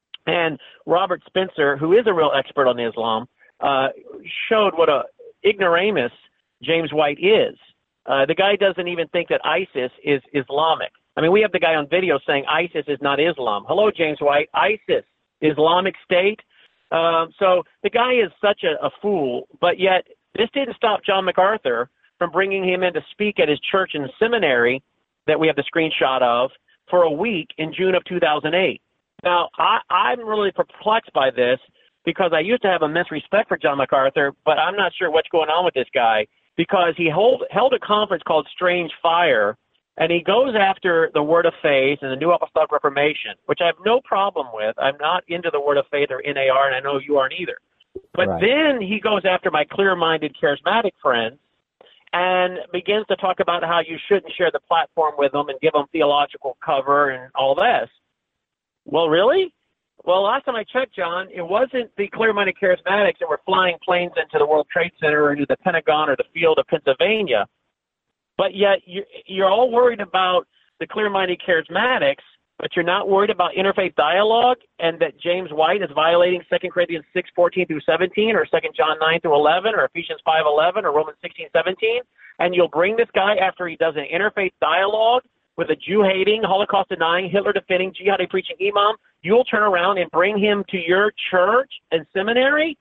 And Robert Spencer, who is a real expert on Islam, uh, showed what a ignoramus James White is. Uh, the guy doesn't even think that ISIS is Islamic. I mean, we have the guy on video saying ISIS is not Islam. Hello, James White. ISIS, Islamic State. Um, so the guy is such a, a fool, but yet this didn't stop John MacArthur from bringing him in to speak at his church and seminary that we have the screenshot of for a week in June of two thousand eight. Now, I, I'm really perplexed by this because I used to have immense respect for John MacArthur, but I'm not sure what's going on with this guy because he hold, held a conference called Strange Fire, and he goes after the Word of Faith and the New Apostolic Reformation, which I have no problem with. I'm not into the Word of Faith or N A R, and I know you aren't either. But right. Then he goes after my clear-minded charismatic friends and begins to talk about how you shouldn't share the platform with them and give them theological cover and all this. Well, really? Well, last time I checked, John, it wasn't the clear-minded charismatics that were flying planes into the World Trade Center or into the Pentagon or the field of Pennsylvania. But yet you're all worried about the clear-minded charismatics, but you're not worried about interfaith dialogue and that James White is violating Second Corinthians six fourteen through seventeen or Second John nine through eleven or Ephesians five eleven or Romans sixteen seventeen, and you'll bring this guy after he does an interfaith dialogue with a Jew-hating, Holocaust-denying, Hitler-defending, jihadi-preaching imam, you'll turn around and bring him to your church and seminary?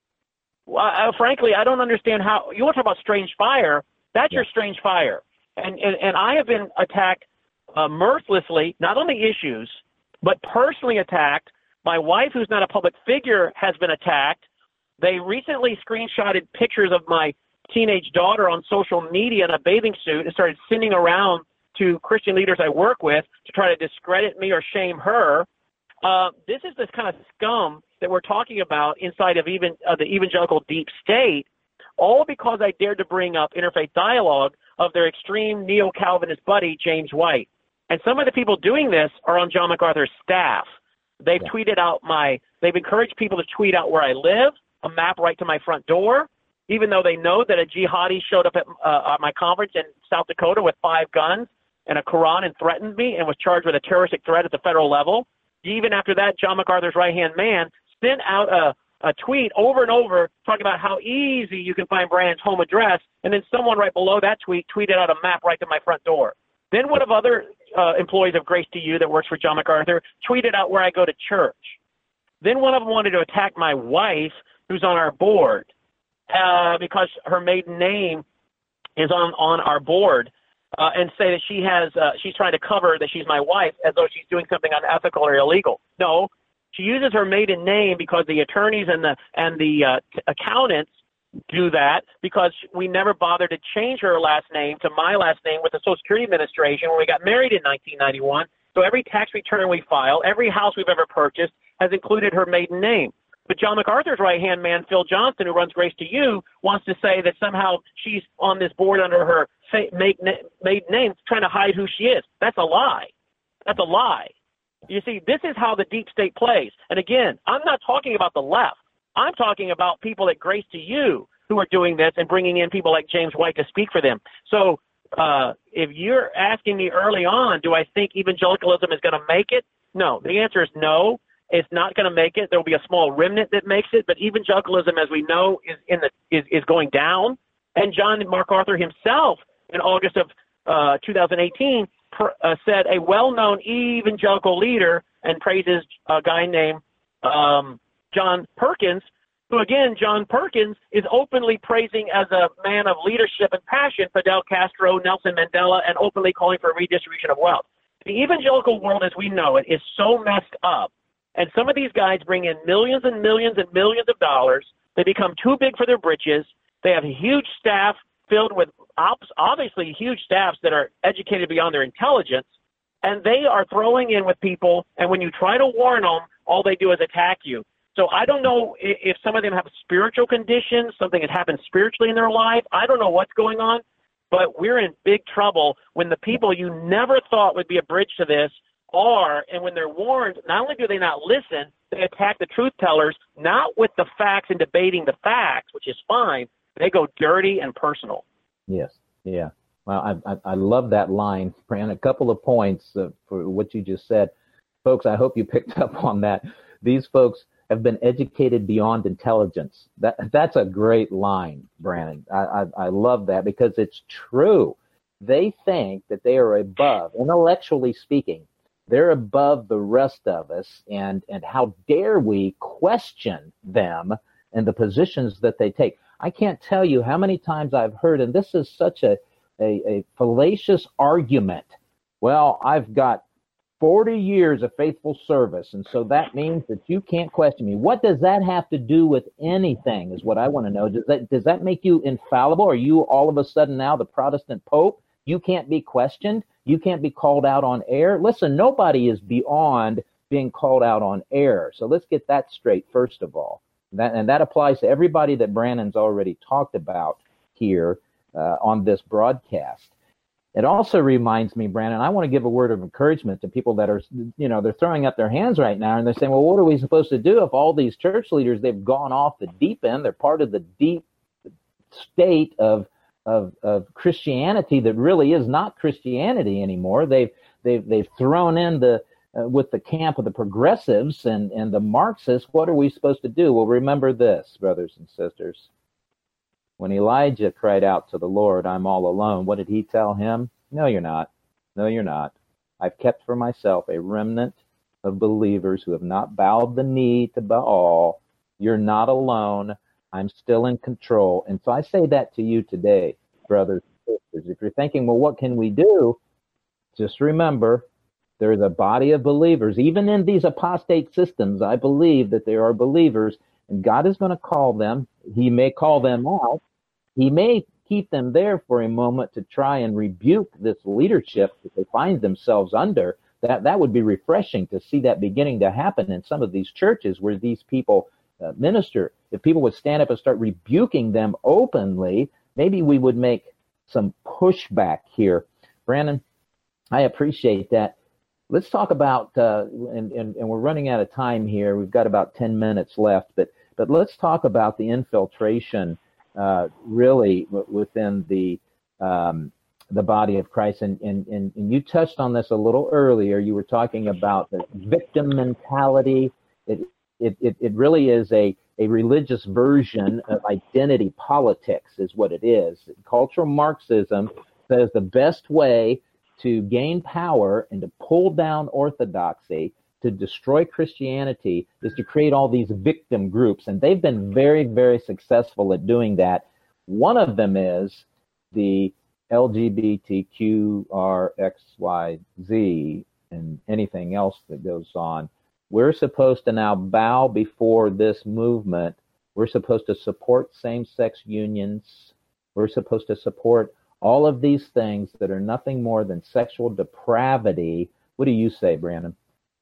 Well, uh, frankly, I don't understand how – you want to talk about strange fire. That's yeah. your strange fire. And, and, and I have been attacked uh, mercilessly, not on the issues, but personally attacked. My wife, who's not a public figure, has been attacked. They recently screenshotted pictures of my teenage daughter on social media in a bathing suit and started sending around to Christian leaders I work with to try to discredit me or shame her. Uh, this is this kind of scum that we're talking about inside of even uh, the evangelical deep state, all because I dared to bring up interfaith dialogue of their extreme neo-Calvinist buddy, James White. And some of the people doing this are on John MacArthur's staff. They've yeah. tweeted out my – they've encouraged people to tweet out where I live, a map right to my front door, even though they know that a jihadi showed up at, uh, at my conference in South Dakota with five guns and a Quran and threatened me and was charged with a terroristic threat at the federal level. Even after that, John MacArthur's right-hand man sent out a, a tweet over and over talking about how easy you can find Brandon's home address, and then someone right below that tweet tweeted out a map right to my front door. Then one of other uh, employees of Grace to You that works for John MacArthur tweeted out where I go to church. Then one of them wanted to attack my wife, who's on our board, uh, because her maiden name is on, on our board. Uh, and say that she has, uh, she's trying to cover that she's my wife as though she's doing something unethical or illegal. No, she uses her maiden name because the attorneys and the and the uh, t- accountants do that because we never bothered to change her last name to my last name with the Social Security Administration when we got married in nineteen ninety-one. So every tax return we file, every house we've ever purchased has included her maiden name. But John MacArthur's right-hand man, Phil Johnson, who runs Grace to You, wants to say that somehow she's on this board under her maiden name, trying to hide who she is. That's a lie. That's a lie. You see, this is how the deep state plays. And again, I'm not talking about the left. I'm talking about people at Grace to You who are doing this and bringing in people like James White to speak for them. So uh, if you're asking me early on, do I think evangelicalism is going to make it? No. The answer is no. It's not going to make it. There will be a small remnant that makes it, but evangelicalism, as we know, is in the is, is going down. And John MacArthur himself, in August of uh, two thousand eighteen, pr- uh, said a well-known evangelical leader and praises a guy named um, John Perkins, who again, John Perkins is openly praising as a man of leadership and passion Fidel Castro, Nelson Mandela, and openly calling for a redistribution of wealth. The evangelical world, as we know it, is so messed up. And some of these guys bring in millions and millions and millions of dollars. They become too big for their britches. They have a huge staff filled with obviously huge staffs that are educated beyond their intelligence. And they are throwing in with people. And when you try to warn them, all they do is attack you. So I don't know if some of them have spiritual conditions, something has happened spiritually in their life. I don't know what's going on. But we're in big trouble when the people you never thought would be a bridge to this are, and when they're warned, not only do they not listen, they attack the truth tellers, not with the facts and debating the facts, which is fine. They go dirty and personal. Yes, yeah. Well, I, I, I love that line, Fran. A couple of points uh, for what you just said. Folks, I hope you picked up on that. These folks have been educated beyond intelligence. That That's a great line, Brandon. I, I, I love that because it's true. They think that they are above, intellectually speaking, they're above the rest of us, and, and how dare we question them and the positions that they take. I can't tell you how many times I've heard, and this is such a, a, a fallacious argument. Well, I've got forty years of faithful service, and so that means that you can't question me. What does that have to do with anything is what I want to know. Does that, does that make you infallible? Are you all of a sudden now the Protestant Pope? You can't be questioned. You can't be called out on air. Listen, nobody is beyond being called out on air. So let's get that straight, first of all. That, and that applies to everybody that Brandon's already talked about here uh, on this broadcast. It also reminds me, Brandon, I want to give a word of encouragement to people that are, you know, they're throwing up their hands right now and they're saying, well, what are we supposed to do if all these church leaders, they've gone off the deep end, they're part of the deep state of of, of Christianity that really is not Christianity anymore. They've they've they've thrown in the uh, with the camp of the progressives and and the Marxists. What are we supposed to do? Well, remember this, brothers and sisters. When Elijah cried out to the Lord, I'm all alone, what did he tell him? No, you're not. No, you're not. I've kept for myself a remnant of believers who have not bowed the knee to Baal. You're not alone. I'm still in control. And so I say that to you today, brothers and sisters. If you're thinking, well, what can we do? Just remember, there's a body of believers. Even in these apostate systems, I believe that there are believers, and God is going to call them. He may call them out. He may keep them there for a moment to try and rebuke this leadership that they find themselves under. That that would be refreshing to see that beginning to happen in some of these churches where these people uh, minister. If people would stand up and start rebuking them openly, maybe we would make some pushback here. Brandon, I appreciate that. Let's talk about, uh, and, and, and we're running out of time here. We've got about ten minutes left, but but let's talk about the infiltration Uh, really w- within the um, the body of Christ. And, and, and, and you touched on this a little earlier. You were talking about the victim mentality. It it, it, it really is a, a religious version of identity politics is what it is. Cultural Marxism says the best way to gain power and to pull down orthodoxy, to destroy Christianity, is to create all these victim groups. And they've been very, very successful at doing that. One of them is the L G B T Q R X Y Z and anything else that goes on. We're supposed to now bow before this movement. We're supposed to support same-sex unions. We're supposed to support all of these things that are nothing more than sexual depravity. What do you say, Brandon?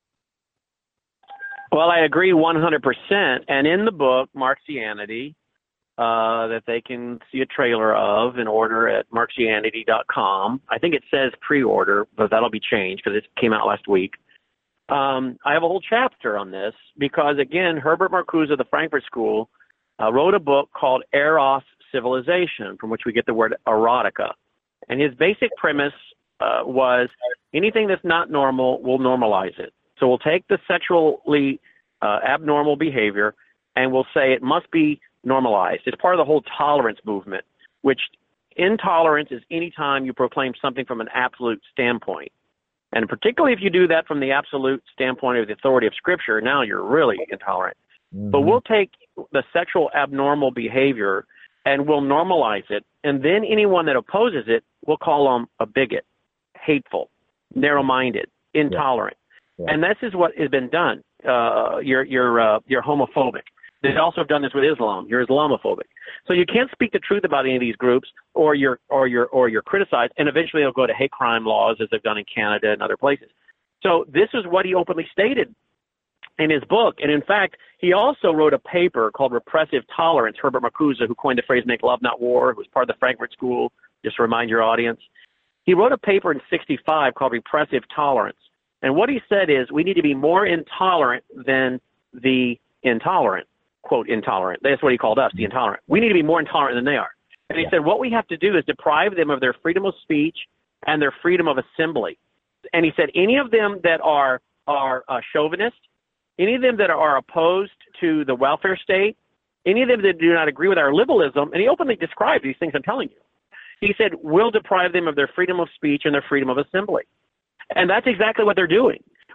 Well, I agree one hundred percent. And in the book, Marxianity, uh, that they can see a trailer of and order at Marxianity dot com. I think it says pre-order, but that'll be changed because it came out last week. Um, I have a whole chapter on this because, again, Herbert Marcuse of the Frankfurt School uh, wrote a book called Eros Civilization, from which we get the word erotica. And his basic premise uh, was anything that's not normal, we'll normalize it. So we'll take the sexually uh, abnormal behavior and we'll say it must be normalized. It's part of the whole tolerance movement, which intolerance is any time you proclaim something from an absolute standpoint. And particularly if you do that from the absolute standpoint of the authority of Scripture, now you're really intolerant. Mm-hmm. But we'll take the sexual abnormal behavior and we'll normalize it. And then anyone that opposes it, we'll call them a bigot, hateful, narrow-minded, intolerant. Yeah. Yeah. And this is what has been done. Uh, you're you're uh, you're homophobic. They also have done this with Islam. You're Islamophobic. So you can't speak the truth about any of these groups, or you're or you're or you're criticized. And eventually they'll go to hate crime laws, as they've done in Canada and other places. So this is what he openly stated in his book. And in fact, he also wrote a paper called Repressive Tolerance. Herbert Marcuse, who coined the phrase "Make Love Not War," who was part of the Frankfurt School. Just to remind your audience, he wrote a paper in sixty-five called Repressive Tolerance. And what he said is we need to be more intolerant than the intolerant, quote, intolerant. That's what he called us, the intolerant. We need to be more intolerant than they are. And he yeah. said what we have to do is deprive them of their freedom of speech and their freedom of assembly. And he said any of them that are, are uh, chauvinist, any of them that are opposed to the welfare state, any of them that do not agree with our liberalism, and he openly described these things I'm telling you. He said we'll deprive them of their freedom of speech and their freedom of assembly. And that's exactly what they're doing.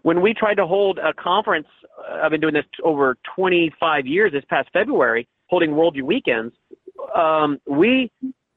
when we tried to hold a conference, uh, I've been doing this over twenty-five years this past February, holding Worldview Weekends, um, we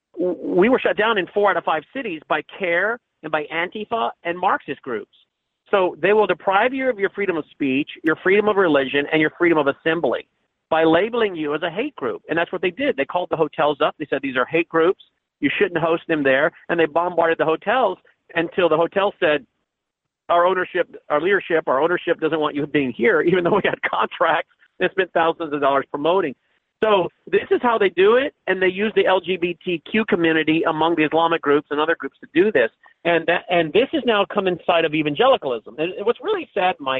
we were shut down in four out of five cities by CARE and by Antifa and Marxist groups. So they will deprive you of your freedom of speech, your freedom of religion, and your freedom of assembly by labeling you as a hate group. And that's what they did. They called the hotels up. They said, these are hate groups. You shouldn't host them there. And they bombarded the hotels until the hotel said, our ownership, our leadership, our ownership doesn't want you being here, even though we had contracts and spent thousands of dollars promoting. So this is how they do it, and they use the L G B T Q community among the Islamic groups and other groups to do this. And that, and this has now come inside of evangelicalism. And what's really sad, Mike,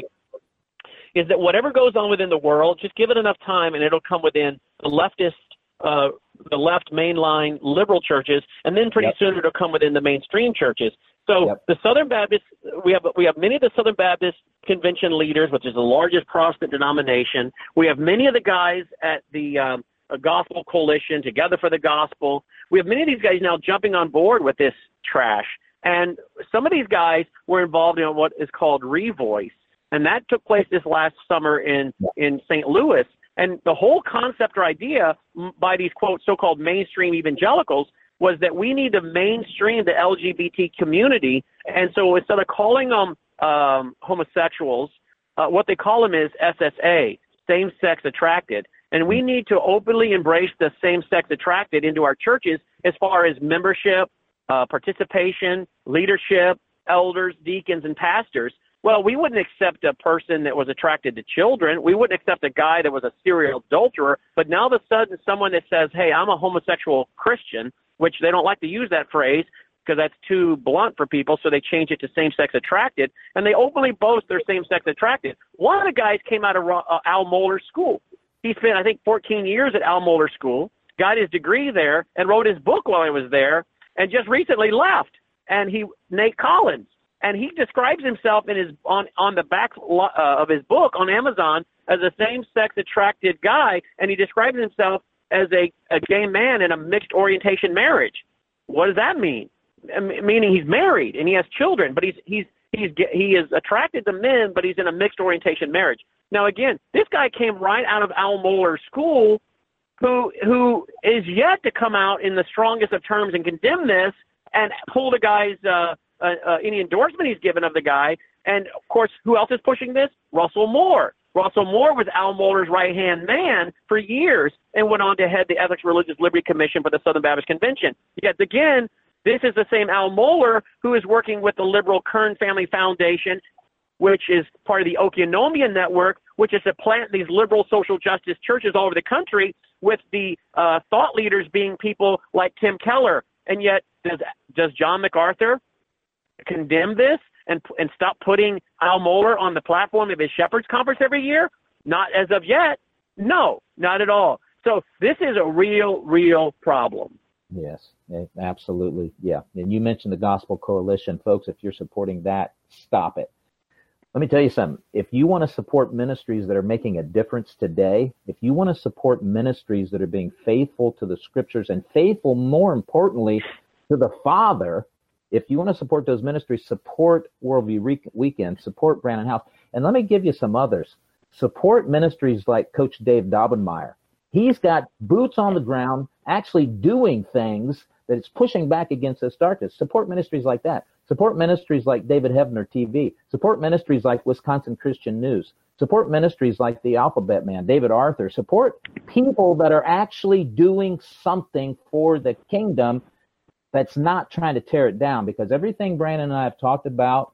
is that whatever goes on within the world, just give it enough time, and it'll come within the leftist, uh, the left mainline liberal churches, and then pretty yep. soon it'll come within the mainstream churches. So yep. the Southern Baptists, we have we have many of the Southern Baptist Convention leaders, which is the largest Protestant denomination. We have many of the guys at the um, Gospel Coalition, Together for the Gospel. We have many of these guys now jumping on board with this trash. And some of these guys were involved in what is called Revoice, and that took place this last summer in, in Saint Louis. And the whole concept or idea by these, quote, so-called mainstream evangelicals was that we need to mainstream the L G B T community. And so instead of calling them um, homosexuals, uh, what they call them is S S A, same-sex attracted. And we need to openly embrace the same-sex attracted into our churches as far as membership, uh, participation, leadership, elders, deacons, and pastors. Well, we wouldn't accept a person that was attracted to children. We wouldn't accept a guy that was a serial adulterer. But now all of a sudden, someone that says, hey, I'm a homosexual Christian, which they don't like to use that phrase because that's too blunt for people, so they change it to same-sex attracted, and they openly boast they're same-sex attracted. One of the guys came out of uh, Al Mohler School. He spent, I think, fourteen years at Al Mohler School, got his degree there, and wrote his book while he was there, and just recently left. And he, Nate Collins, and he describes himself in his on on the back uh, of his book on Amazon as a same-sex attracted guy, and he describes himself as a, a gay man in a mixed orientation marriage. What does that mean? I mean? Meaning he's married and he has children, but he's he's he's he is attracted to men, but he's in a mixed orientation marriage. Now again, this guy came right out of Al Mohler School, who who is yet to come out in the strongest of terms and condemn this and pull the guy's uh, uh, uh, any endorsement he's given of the guy. And of course, who else is pushing this? Russell Moore. Russell Moore was Al Mohler's right-hand man for years and went on to head the Ethics Religious Liberty Commission for the Southern Baptist Convention. Yet again, this is the same Al Mohler who is working with the liberal Kern Family Foundation, which is part of the Oikonomia Network, which is to plant these liberal social justice churches all over the country with the uh, thought leaders being people like Tim Keller. And yet, does, does John MacArthur condemn this and and stop putting Al Mohler on the platform of his Shepherds Conference every year? Not as of yet. No, not at all. So this is a real, real problem. Yes, absolutely. Yeah. And you mentioned the Gospel Coalition. Folks, if you're supporting that, stop it. Let me tell you something. If you want to support ministries that are making a difference today, if you want to support ministries that are being faithful to the Scriptures and faithful, more importantly, to the Father, if you want to support those ministries, support Worldview Weekend, support Brannon House. And let me give you some others. Support ministries like Coach Dave Daubenmire. He's got boots on the ground, actually doing things that is pushing back against this darkness. Support ministries like that. Support ministries like David Hebner T V. Support ministries like Wisconsin Christian News. Support ministries like the Alphabet Man, David Arthur. Support people that are actually doing something for the kingdom that's not trying to tear it down, because everything Brandon and I have talked about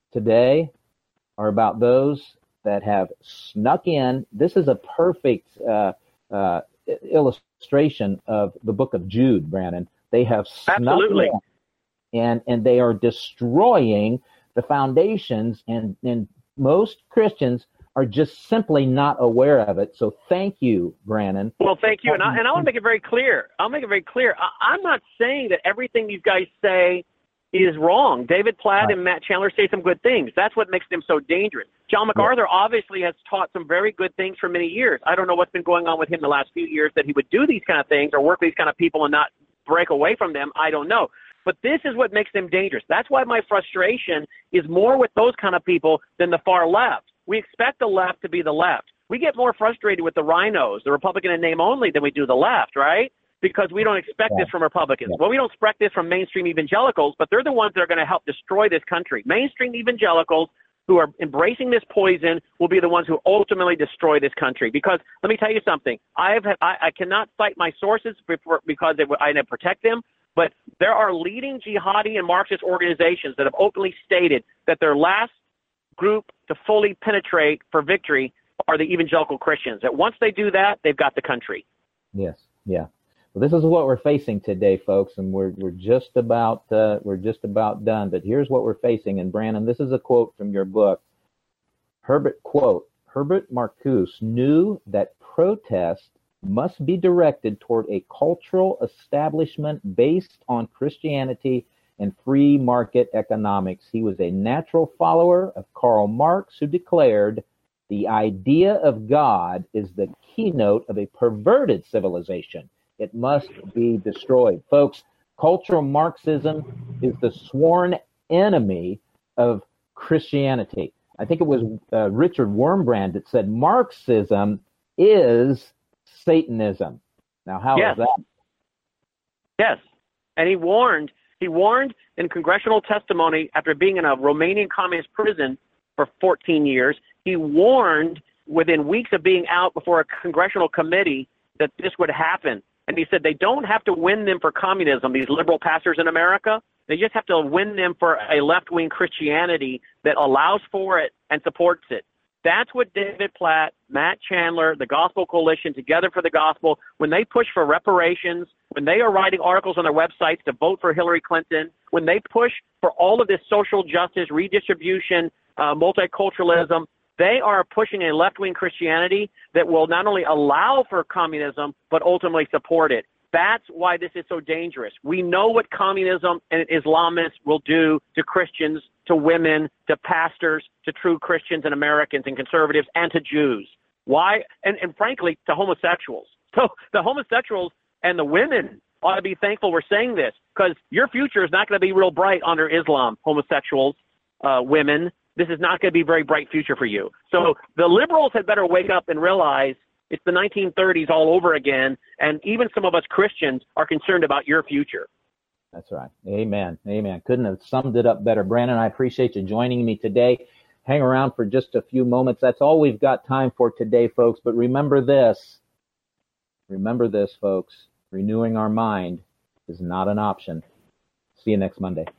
today are about those that have snuck in. This is a perfect uh, uh, illustration of the book of Jude, Brandon. They have snuck Absolutely. in. And and they are destroying the foundations, and, and most Christians are just simply not aware of it. So thank you, Brannon. Well, thank you. And I, and I want to make it very clear. I'll make it very clear. I, I'm not saying that everything these guys say is wrong. David Platt right. and Matt Chandler say some good things. That's what makes them so dangerous. John MacArthur yeah. obviously has taught some very good things for many years. I don't know what's been going on with him the last few years that he would do these kind of things or work with these kind of people and not break away from them. I don't know. But this is what makes them dangerous. That's why my frustration is more with those kind of people than the far left. We expect the left to be the left. We get more frustrated with the rhinos, the Republican in name only, than we do the left, right? Because we don't expect yeah. this from Republicans. Yeah. Well, we don't expect this from mainstream evangelicals, but they're the ones that are going to help destroy this country. Mainstream evangelicals who are embracing this poison will be the ones who ultimately destroy this country. Because let me tell you something. I have I, I cannot cite my sources before, because they, I didn't protect them, but there are leading jihadi and Marxist organizations that have openly stated that their last group to fully penetrate for victory are the evangelical Christians. That once they do that, they've got the country. Yes, yeah. Well, this is what we're facing today, folks, and we're we're just about uh, we're just about done. But here's what we're facing. And Brandon, this is a quote from your book. Herbert quote: Herbert Marcuse knew that protest must be directed toward a cultural establishment based on Christianity and free market economics. He was a natural follower of Karl Marx, who declared, "The idea of God is the keynote of a perverted civilization. It must be destroyed." Folks, cultural Marxism is the sworn enemy of Christianity. I think it was uh, Richard Wurmbrand that said Marxism is Satanism. Now, how yes. is that? Yes. And he warned, he warned in congressional testimony after being in a Romanian communist prison for fourteen years, he warned within weeks of being out before a congressional committee that this would happen. And he said they don't have to win them for communism, these liberal pastors in America. They just have to win them for a left-wing Christianity that allows for it and supports it. That's what David Platt, Matt Chandler, the Gospel Coalition, Together for the Gospel, when they push for reparations, when they are writing articles on their websites to vote for Hillary Clinton, when they push for all of this social justice, redistribution, uh, multiculturalism, they are pushing a left-wing Christianity that will not only allow for communism, but ultimately support it. That's why this is so dangerous. We know what communism and Islamists will do to Christians, to women, to pastors, to true Christians and Americans and conservatives, and to Jews. Why? And, and frankly, to homosexuals. So the homosexuals and the women ought to be thankful we're saying this, because your future is not going to be real bright under Islam, homosexuals, uh, women. This is not going to be a very bright future for you. So the liberals had better wake up and realize it's the nineteen thirties all over again, and even some of us Christians are concerned about your future. That's right. Amen. Amen. Couldn't have summed it up better. Brandon, I appreciate you joining me today. Hang around for just a few moments. That's all we've got time for today, folks. But remember this. Remember this, folks. Renewing our mind is not an option. See you next Monday.